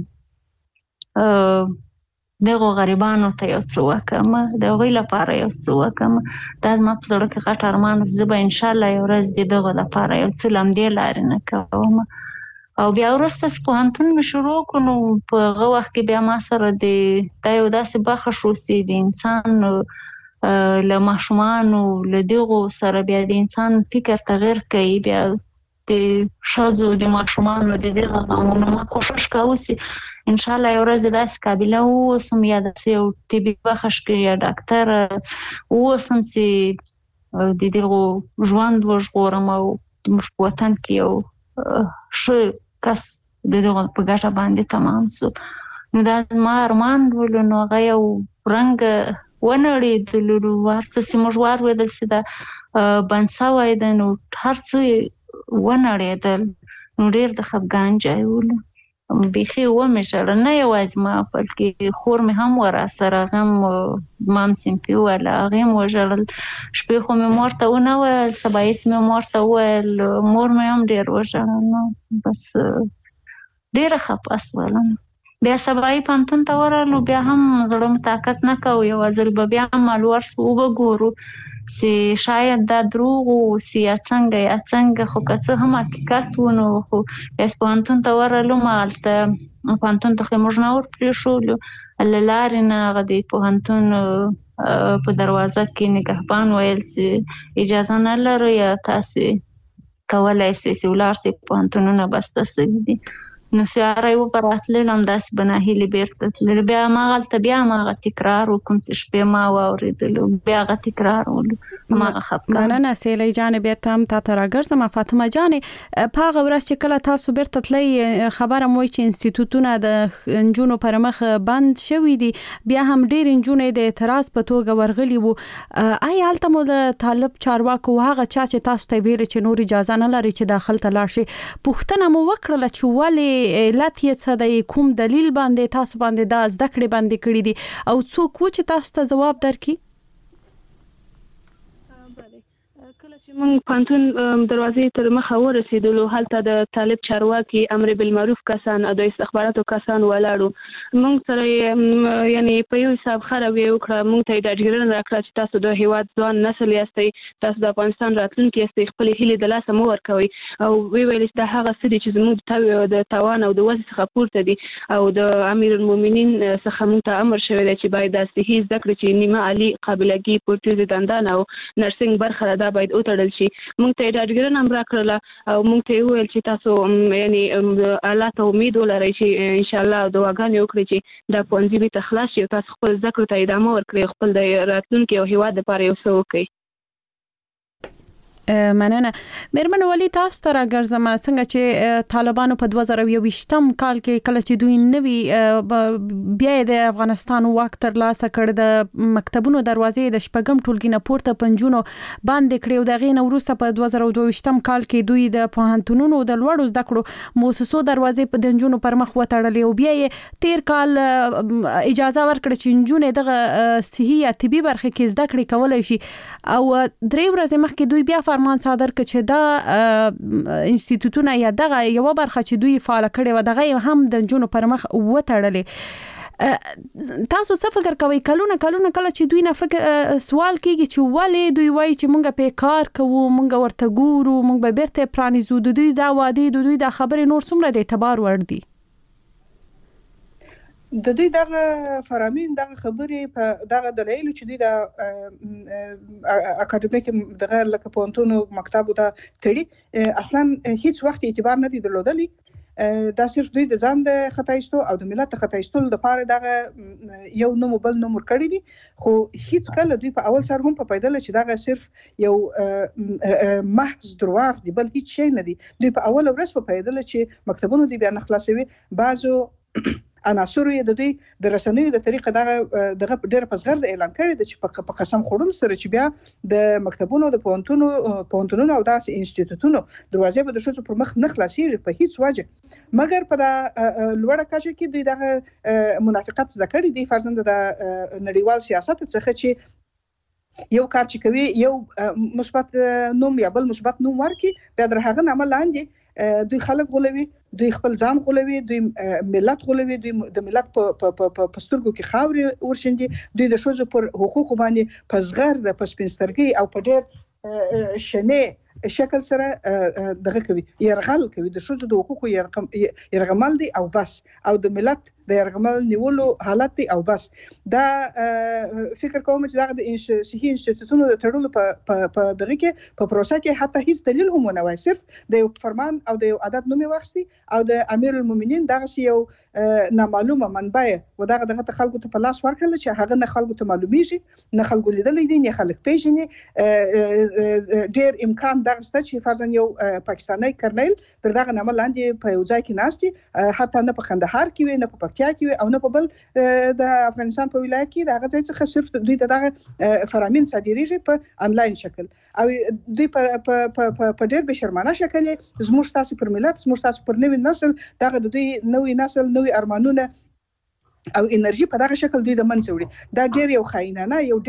Speaker 7: چې دغو غریبانو ته یو څه وکړم، د هغوی لپاره یو څه وکړم. دا زما په زړه کې غټ ارمان و چې زه به انشاءالله یو ورځ د دغو لپاره یو څه له همدې لارې نه کوم. او بیا وروسته چې پوهنتون مې شروع کړو، نو په هغه وخت کې بیا ما سره د دا یو داسې برخه شو چې د انسان له ماشومانو له دغو سره بیا د انسان فکر تغیر کوي. بیا د ښځو د ماشومانو د دغه غمونو ما کوشش کوو چې انشاءالله یو ورځ داسې قابله واوسم یا داسې یو طبي بخش کې یا ډاکټر واوسم چې د دغو ژوند وژغورم او زموږ په وطن کې یو ښه کس د دغو په ګټه باندې تمام شو. نو دا زما ارمان ولو، نو هغه یو رنګ ونړېدلو. نو هر څه چې موږ واورېدل چې دا بند شوی ده، نو هر څه ونړېدل. نو ډېر د خفګان ځای ولو، بیخي ومې ژړل. نه یوازې ما بلکې خور مې هم وه راسره، هغه هم زما هم صنفي وله، هغې هم وژړل. شپې خو مې مور ته ونه ویل، سبایس مې مور ته وویل، مور مې هم ډېر وژړل. نو بس ډېره خفه شولم. بیا سبایي پوهنتون ته ورغلو، بیا هم زړه مو طاقت نه کوو، یو ځل به بیا هم مالور شو وګورو چې شاید دا دروغ و چې یا څنګه یا څنګه، خو که څه هم حقیقت و. نو خو بیا پوهنتون ته ورغلو، هلته پوهنتون ته خو موږ نه ور پرېښولو، له لارې نه هغه د پوهنتون په دروازه کې نگهبان ویل چې اجازه نه لرو یا تاسې کولی شئ چې ولاړ شئ، پوهنتونونه بسته شوي دي. نو سیاره و براتل هم داس بناهیلی بیرته بیا ما غلطه بیا ما غ تکرار وکم چې شپې ما واوریدلو بیا غ تکرار ولو ما غ خفقان
Speaker 1: مننه سیلی جان بیرته هم تا ته راګرځم فاطمه جان په هغه ورځ چې کله تاسو بیرته تللی خبره مو چې انسټیټوټونه د انجونو پر مخ بند شوي دي بیا هم ډیر انجونې د اعتراض په توګه ورغلي وو آیا هلته مو د طالب چارواکو هغه چا چې تاسو ته ویل چې نور اجازه نه لري چې داخل ته لاړ شي پوښتنه مو وکړه چې ولې علت یې څه دی کوم دلیل باندې تاسو باندې دا زده کړې باندې کړې دي او څوک و چې تاسو ته ځواب درکړي
Speaker 8: کله چې موږ پانتون دروازې تر مخه ورسېدلو هلته د طالب چارواکي امر بالمعروف کسان او د استخباراتو کسان ولاړو موږ سره یعنی په یو حساب خرابې وکړه موږ ته ډاډګیرنه راکړه چې تاسو د هیواد ځوان نسل یاستئ تاسو د افغانستان راتلونکي یاستئ خپل هیلې د لاسه مو ورکوي او وی ویل چې دا هغه څه دي چې زموږ د توان او د وس څخه پورته دي او د امیر المؤمنین څخه موږ ته امر شوی دی چې باید د صحي زده کړې چې نیمه عالی قابلګي پورټیز دندان او نرسنګ برخه دا باید وتړل شي موږ ته ډاډګیرنه هم راکړله او موږ ته وویل چې تاسو یعنی الله ته امید ولرئ چې ان شاء الله دعاګانې وکړئ چې دا ښوونځي به خلاص شي او تاسو خپل زده کړو ته ادامه ورکړئ خپل د راتلونکي او هیواد لپاره یو څه وکړئ
Speaker 1: مننه مېرمن ولی تاسو ته راګرځم څنګه چې طالبانو په دوه زره یوویشتم کال کې کله چې دوی نوي بیا د افغانستان واک تر لاسه کړ د مکتبونو دروازې د شپږم ټولګي نه پورته پنځونو باندې کړې او د غین وروسته په دوه زره دوه کال کې دوی د پوهنتونونو د لوړو زده کړو مؤسسو دروازې په دنجونو پر مخ وتړلې او بیا یې تیر کال اجازه ورکړه چې نجونې دغه صحي یا طبي برخه کې زده کړې کولای شي او درې ورځې مخکې دوی بیا فرمان صادر کړ چې دا انسټیټوټونه یا دغه یو برخه چې دوی فعال کړي و دغه هم د جنونو پر مخ وتړلې تاسو څه فکر کوئ کلونه کلونه کله چې دوی نه فکر سوال کیږي چې ولې دوی وایي چې مونږ په کار کوو مونږ ورته ګورو مونږ به بیرته پرانیزو د دوی دا وادي د دوی دا خبرې نور څومره د اعتبار وړ دي
Speaker 5: د دوی دغه فرامین دغه خبرې په دغه دلایل چې دوی د اکاډمیک دغه لکه پونتونو مکتبو ته تړي اصلا هیڅ وخت اعتبار نه دی درلودلی دا صرف دوی د ځان د خطایستو او د ملت د خطایستو لپاره دغه یو نوم بل نوم ورکړی دي خو هیڅ کله دوی په اول سر هم په پیدل چې دغه صرف یو محض دروغ دی بل هیڅ شی نه دی دوی په اول ورځ په پیدل چې مکتبونو دی بیا نه خلاصوي بعضو عناصر یې د دوی د رسنیو د طریقه دغه دغه ډېر پسغر د اعلان کړی د چې په قسم خوړل سره چې بیا د مکتبونو د پونتونو پونتونو او داسې انسټیټوټونو دروازې به د شوڅو پر مخ نه خلاصيږي په هیڅ وجه مګر په دا لوړه کچه کې دوی دغه منافقت ذکر دي فرضاً د نړیوال سیاست څخه چې یو کار چې کوي یو مثبت نوم یا بل مثبت نوم ورکي بیا در هغه عمل لاندې دوی خلک غولوي دوی خپل ځان غولوي دوی ملت غولوي دوی د ملت په په سترګو کې خاورې ورشندي دوی د شوزو پر حقوق باندې پسغر د پسپینسترګي او په ډېر شنه شکل سره دغه کوي يرغل کوي د شوزو د حقوقو يرغمل دي او بس او د ملت د يرغمل نیولو حالت دی او بس دا فکر کوم چې دا د صحي انسټیټوټونو د تړلو په دغه کې په پروسه کې حتی هیڅ دلیل هم نه وای صرف د یو فرمان او د یو عدد نومي واخستي او د امیر المؤمنین دغه یو نامعلومه منبع و دغه دغه خلکو ته په لاس ورکړل چې هغه نه خلکو ته معلومیږي نه خلکو لیدلې دي نه خلک پیژني ډېر امکان دغه ست چې فرضاً یو پاکستاني کرنل دغه نامه لاندې په یو ځای کې ناشتي حتی نه په کندهار کې وي نه په پکتیا کې او نه په بل د افغانستان په ولایت کې دغه ځای څخه صرف دوی دغه فرامین صادریږي په انلاین شکل او دوی په په ډېر بشرمانه شکل زموږ تاسو پر ملت زموږ تاسو پر نوې نسل دغه د دوی نوې نسل نوې ارمانونه او انرژي په دغه شکل دوی د منځ وړي دا ډېر یو خاینانه یو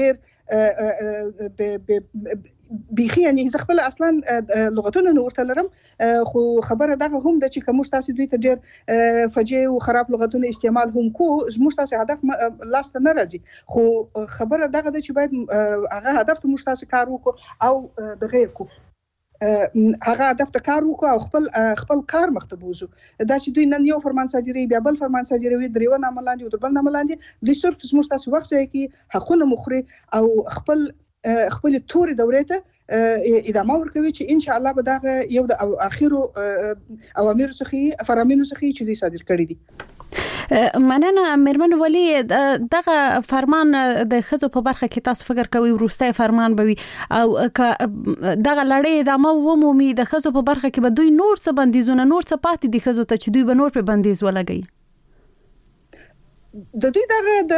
Speaker 5: ډېر بيخي يعني زه خپل اصلا لغتونه نو ورته لرم خو خبره دغه هم د چې کوم تاسو دوی ته ډېر فجیع او خراب لغتونه استعمال هم کو زموږ تاسو هدف لاست نه راځي خو خبره دغه د چې باید هغه هدف ته مش تاسو کار وکړو او دغه کو هغه هدف ته کار وکړو او خپل خپل کار مختبوزو دا چې دوی نن یو فرمان صادري بیا بل فرمان صادروي دریو ناملاندي او بل ناملاندي دوی صرف زموږ تاسو وخت ځای کې حقونه مخري او خپل خپل توري دورې ته ادامه ورکوي چې ان شاء الله به دا یو د اخیرو اوامر څخه فرامینو څخه چې دوی صادر کړی دي.
Speaker 1: مننه میرمن ولی دغه فرمان د خزو په برخه کې تاسو فکر کوئ وروستي فرمان بوي او دغه لړۍ ادامه ومومي د خزو په برخه کې به دوی نور څه بندیزونه نور څه پاتې دي خزو ته چې دوی به نور په بندیز ولګي؟
Speaker 5: د دوی دغه د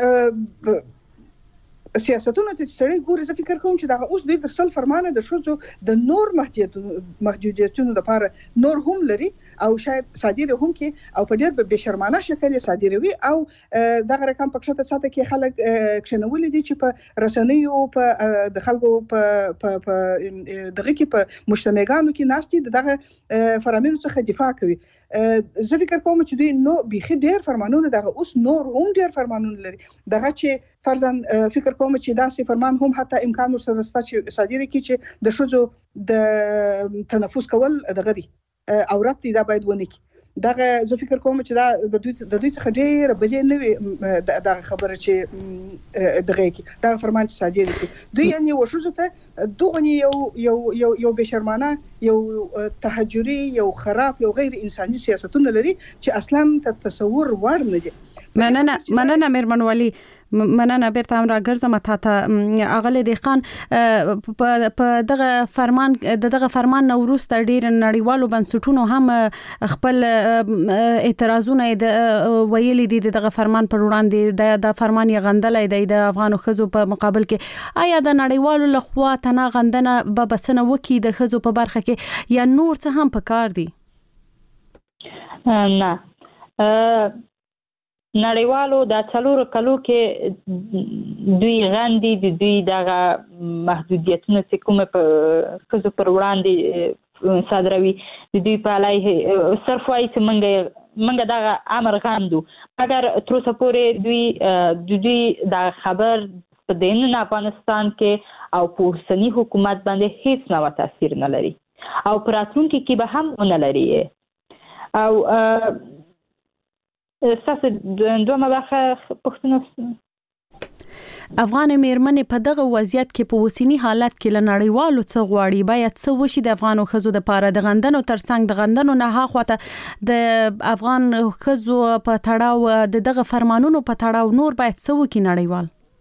Speaker 5: سیاستونو ته ستړي ګوري زه فکر کوم چې دا اوس د سل فرمانه د شوزو د نور محدودیتونو لپاره نور هم لري او شاید صادره هم کې او په ډېر به شرمانه شکل صادروي او دغه رقم پکښه ته ساته کې خلک کښنول دي چې په رسنیو په د خلکو په دغه کې په مجتمعګانو کې ناستي دغه فرامینو څخه دفاع کوي. زه فکر کوم چې دوی نو بيخي ډېر فرمانونه دغه اوس نور هم ډېر فرمانونه لري دغه چې فرضاً فکر کوم چې داسې فرمان هم حتی امکان ورسره ستا چې صادره کی چې د شوزو د تنفس کول دغه دي عورت دی دا باید ونه کی دغه زه فکر کوم چې دا د دوی د دوی څخه ډېر بلې نه وي دغه خبره چې دغه کی دا فرمان چې صادره کی دوی یعنی وشوزو ته دغه یو یو یو یو بشرمانه یو تهجری یو خراب یو غیر انساني سیاستونه لري چې اصلا تصور وړ نه دي.
Speaker 1: مننه مننه میرمن ولی مننه بیرته هم راګرځم ته ته اغله دهقان په دغه فرمان دغه فرمان نوروز ته ډیر نړیوالو بنسټونو هم خپل اعتراضونه ویلي دي دغه فرمان پر وړاندې د فرمان یې غندلې دی د افغانو خزو په مقابل کې. آیا د نړیوالو لخوا تنا غندنه به بسنه وکي د خزو په برخه کې یا نور څه هم پکار دي؟
Speaker 6: نه نړیوالو د څلورو کلو کې دوی غندي د دوی دغه محدودیتونه چې کومه په خزو پر وړاندې صادروي د دوی په علیه صرف وايي چې منګه منګه دغه امر غندو مګر تر اوسه پورې دوی د دوی د خبر په دین افغانستان کې او پورسنی حکومت باندې هیڅ نوع تاثیر نه لري او پراتونکو کې به هم نه لري او اساسه دومره برخه پښتنو
Speaker 1: افغان میرمنې په دغه وضعیت کې په وسینی حالت کې لنړیوالو څه غواړي باید څه وشي د افغانو خزو د پاره د غندنو ترڅنګ د غندنو نه هاخواته د افغان خزو په تړاو د دغه فرمانونو په تړاو نور باید څه وکړي نړیوال؟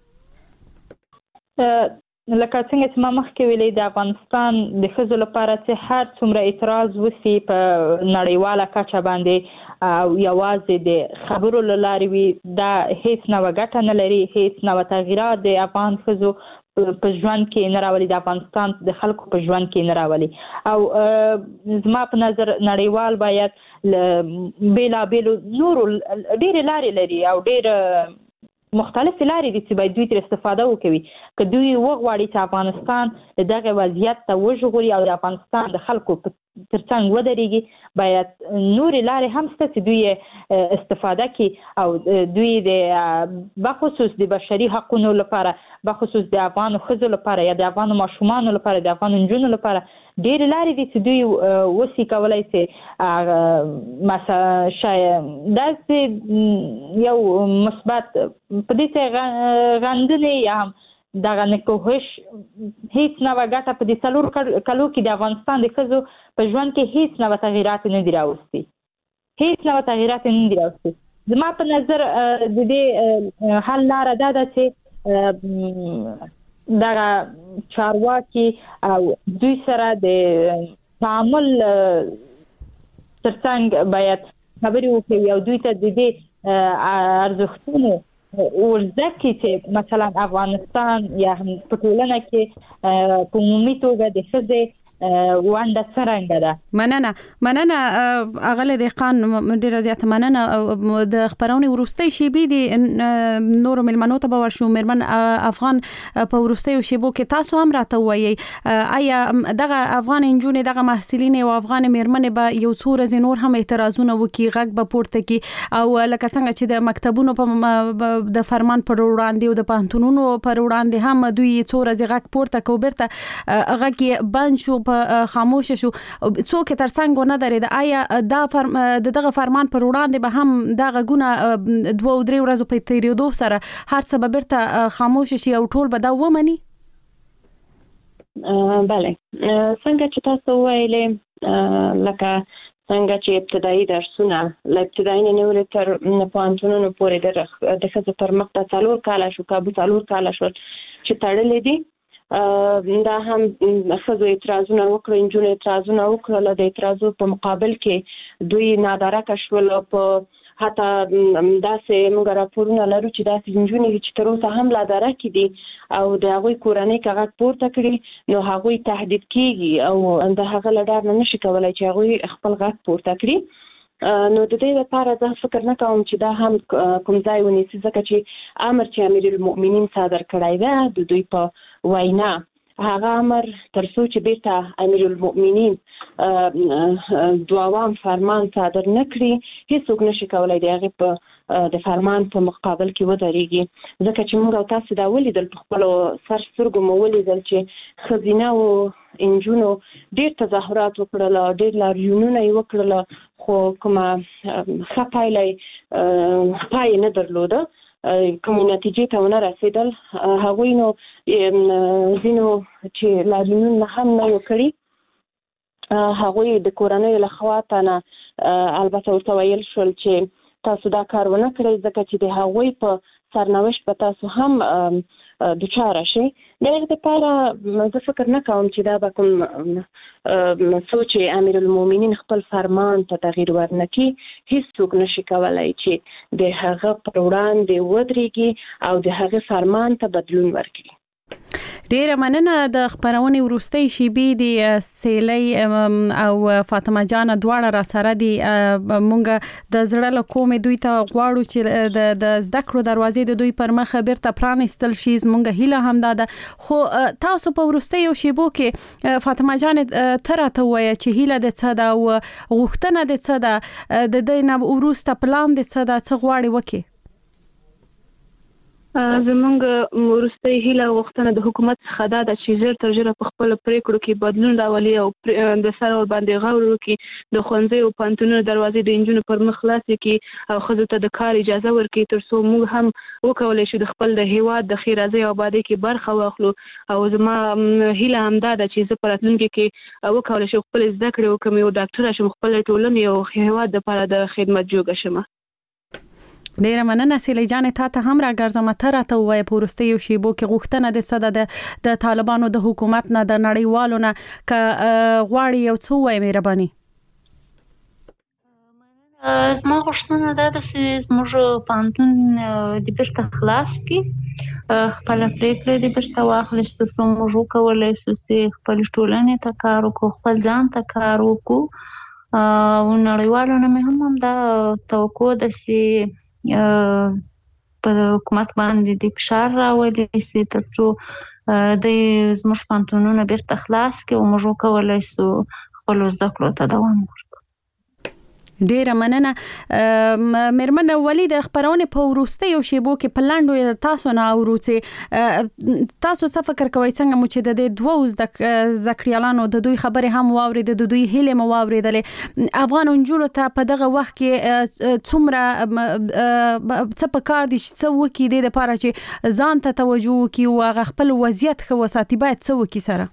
Speaker 6: لکه څنګه چې ما مخکې ویلې د افغانستان د خزو لپاره چې هر څومره اعتراض وسی په نړیواله کچه باندې او یوازې د خبرو لاري وي دا هیڅ نوع ګټه نه لري هیڅ نوع تغیرات د افغان خزو په ژوند کې نه راولي د افغانستان د خلکو په ژوند کې نه راولي او زما په نظر نړیوال باید بیلا بیلو نور ډېر لاري لري او ډېر مختلف لارې دي چې باید دوی تر استفاده وکړي که دوی وغواړي چې افغانستان دغه وضعیت ته وژغوري او د افغانستان د خلکو ترڅنګ ودرېږي باید نور لارې هم شته چې دوی استفاده کړي او دوی د بخصوص د بشري حقوقو لپاره بخصوص د افغانو ښځو لپاره یا د افغانو ماشومانو لپاره د افغانو نجونو لپاره ډېر لارې دي چې دوی وسی کولای شي مثلا شاید داسې یو مثبت په دې څه غندنې یا هم دغه نکوهش هیڅ نوع ګټه په دې څلور کلو کې د افغانستان د ښځو په ژوند کې هیڅ نوع تغیرات نه دي راوستي هیڅ نوع تغیرات نه دي راوستي زما په نظر د دې حل لاره دا ده چې دغه چارواکي او دوی سره د تعامل ترڅنګ باید خبرې وکړي او دوی ته د دې ارزښتونو ورزکه چې مثلا افغانستان یا په ټولنه کې په عمومي توګه د ښځې وانده څرنګه ده.
Speaker 1: مننه مننه اغله دهقان ډیره زیاته مننه د خبرونه ورستۍ شیبې دي نور ملمنو ته باور شو مرمن افغان په ورستۍ شیبو کې تاسو هم راته وایي آیا دغه افغان انجونې دغه محصلین او افغان مرمن به یو څو ورځې نور هم اعتراضونه وکي غږ به پورته کی او لکه څنګه چې د مکتبونو په د فرمان پر وړاندې او د پانتونونو پر وړاندې هم دوی څو ورځې غږ پورته کو برته غږ بند شو په خاموش شو څوک ترڅنګ نه درید آیا دا فرم دغه فرمان پر وړاندې به هم دا غونه دوه او درې ورځې په تیریدو سره هر څه به برته خاموش شي او ټول به دا ومني؟
Speaker 9: بله څنګه چې تاسو ویلې لکه څنګه چې ابتدایي درسونه له ابتدایي نه نیولې تر پوهنتونونو پورې د د ښځو پر مخ ته څلور کاله شو که به څلور کاله شول چې تړلې دي دا هم ښځو اعتراضونه وکړل نجونو اعتراضونه وکړل د اعتراضو په مقابل کې دوی نادرکه شول په حتی داسې موږ راپورونه لرو چې داسې نجونې چې تر اوسه هم لادرکې دي او د هغوی کورنۍ که غږ پورته کړي نو هغوی تهدید کېږي او د هغه له ډار نه نشي کولی چې هغوی خپل غږ پورته کړي نو د دې لپاره زه فکر نه کوم چې دا هم کوم ځای ونیسي ځکه چې امر چې امیر المؤمنین صادر کړی ده د دوی په وینا هغه امر تر څو چې بیرته امیر المؤمنین دوام فرمان صادر نه کړي هیڅوک نشي کولی د هغې په د فرمان په مقابل کې ودرېږي ځکه چې موږ او تاسو دا ولیدل په خپلو سر سترګو مو ولیدل چې ښځینه او نجونو ډېر تظاهرات وکړل ډېر لاریونونه یې وکړل خو کومه ښه پایله یې پای نه درلوده کومې نتیجې ته ونه رسېدل هغوی نو ځینو چې لاریونونه هم نه وو کړي هغوی د کورنیو له خوا ته نه البته ورته ویل شول چې تاسو دا کار ونه کړئ ځکه چې د هغوی په سرنوشت به تاسو هم دچاره شئ د هغې دپاره زه فکر نه کوم چې دا به کوم څو چې امیر المؤمنین خپل فرمان ته تغییر ورنکړي هیڅوک نشي کولی چې د هغه پر وړاندې ودرېږي او د هغه فرمان ته بدلون ورکړي.
Speaker 1: ډیره مننه د خبرونې وروستۍ شیبې د سیلۍ او فاطمه جان دواړه را سره دي مونږ د زړه له کومې دوی ته غواړو چې د زده کړو دروازې د دوی پر مخ بیرته پرانیستل شي زمونږ هیله همدا ده خو تاسو په وروستیو شیبو کې فاطمه جان ته راته ووایه چې هیله د څه ده او غوښتنه د څه ده د دې نه وروسته پلان د څه ده څه غواړي وکړي.
Speaker 8: زمونږ وروستۍ هیله او غوښتنه د حکومت څخه دا ده چې ژر تر ژره په خپلو پرېکړو کې بدلون راولي او د سر ورباندې غور وکړي د ښوونځیو او پوهنتونونو دروازې د نجونو پر مخ خلاصې کړي او ښځو ته د کار اجازه ورکړي تر څو موږ هم وکولی شو د خپل د هیواد د ښېرازۍ او ابادۍ کې برخه واخلو او زما هیله همدا ده چې زه په راتلونکي کې وکولی شم خپلې زده کړې وکړم یو ډاکټره شم خپلې ټولنې او هیواد دپاره د خدمت جوګه شم.
Speaker 1: ډیره مننه سیلۍ جان ته ته هم راګرځم ته راته ووایه په وروستیو شیبو کې غوښتنه د څه ده د طالبانو د حکومت نه د نړیوالو نه که غواړي یو څه ووایي مهرباني.
Speaker 7: زما غوښتنه دا ده چې زموږ پوهنتون د بیرته خلاص کړي خپله پرېکړه د بیرته واخلي تر څو موږ وکولی شو چې خپلې ټولنې ته کار وکړو خپل ځان ته کار وکړو او نړیوالو نه مې هم همدا توقع ده چې پر حکومت باندې د فشار راولي چې تر څو د زموږ پوهنتونونه بیرته خلاص کړي او موږ وکولی شو خپلو زده کړو ته دوام ورکړو.
Speaker 1: ډیره مننه مېرمن ولي د خبرونې په وروستیو شیبو کې په لنډو تاسو نه اورو چې تاسو څه فکر کوئ څنګه مو چې د دې دوو زده کړیالانو د دوی خبرې هم واورېدې د دوی هیلې مو واورېدلې افغان نجونو ته په دغه وخت کې څومره څه پکار دي چې څه وکړي د دې لپاره چې ځان ته توجه وکړي او هغه خپل وضعیت ښه وساتي باید څه وکړي سره؟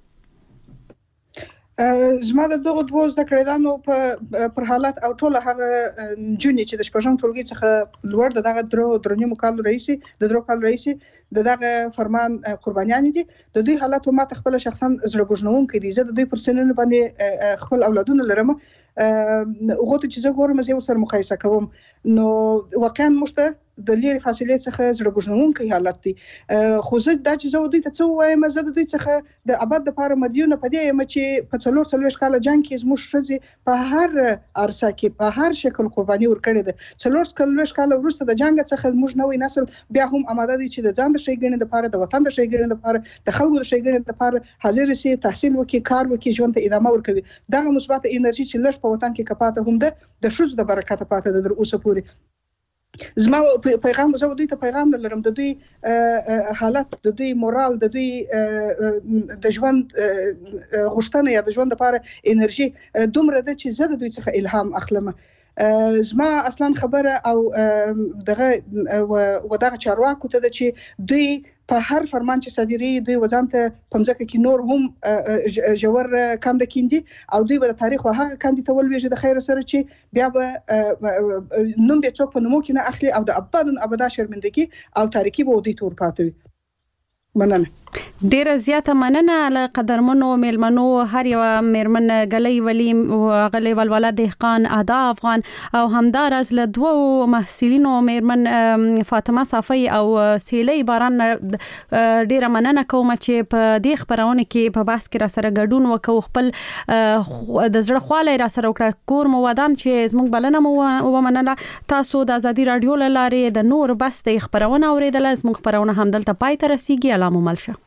Speaker 5: زما د دغه دوه زده کړیالانو په پر حالت او ټول هغه نجونې چې د شپږم ټولګي څخه لوړ د دغه درو درنیمو کال رئیسي د درو کال رئیسي د دغه فرمان قربانیان دي د دوی حالت ما ته خپل شخصا زړه بوجنونکي دي زه د دوی پر سنونو باندې خپل اولادونه لرم وګورئ چې زه ګورم زه سره مقایسه کوم نو واقعا مشته د لري فاصله څخه زړه بوجنونکي حالت دي خو زه دا چې زه دوی ته څه وایم زه د دوی څخه د ابد لپاره مدیونه پدې یم چې په څلور څلور کال جنگ کې زموږ شذې په هر عرصه کې په هر شکل قرباني ورکړي ده څلور څلور کال وروسته د جنگ څخه زموږ نوې نسل بیا هم آماده دي چې د ځان د شیګنې لپاره د وطن د شیګنې لپاره د خلکو د شیګنې لپاره حاضر شي تحصیل وکړي کار وکړي ژوند ته ادامه ورکوي دغه مثبت انرژي چې لږ په وطن کې کپاته هم ده د شوز د برکت پاته د اوسه پوري زما پیغام زه دوی ته پیغام لرم د دوی حالت د دوی مورال د دوی د ژوند غوښتنه یا د ژوند لپاره انرژي دومره ده چې زه د دوی څخه الهام اخلم زما اصلا خبره او دغه ودغه چارواکو ته چې دوی په هر فرمان چې صادري دوی وزانته پمځکه کې نور هم جوړ کاند کیندي او دوی به تاریخ او هغه کاندي تول ویژه د خیر سره چې بیا به نوم به څوک په نومو کې نه اخلي او د ابدن ابدا شرمندگی او تاریخي به ودی تور پاتوي. مننه.
Speaker 1: ډیره زیاته مننه له قدرمنو میلمنو هر یو میرمن غلې ولی غلې ولوله دهقان ادا افغان او همدار از له دوه محصلینو میرمن فاطمه صافی او سیلی باران ډیره مننه کوم چې په دې خبرونه کې په بحث کې را سره ګډون وکاو خپل د زړه خواله را سره وکړه کور مو ودان چې زموږ بلنه مو ومنله. تاسو د ازادي رادیو لاره د نور بس د خبرونه اوریدل زموږ خبرونه هم دلته پای ته رسیدي. علامه ملشه.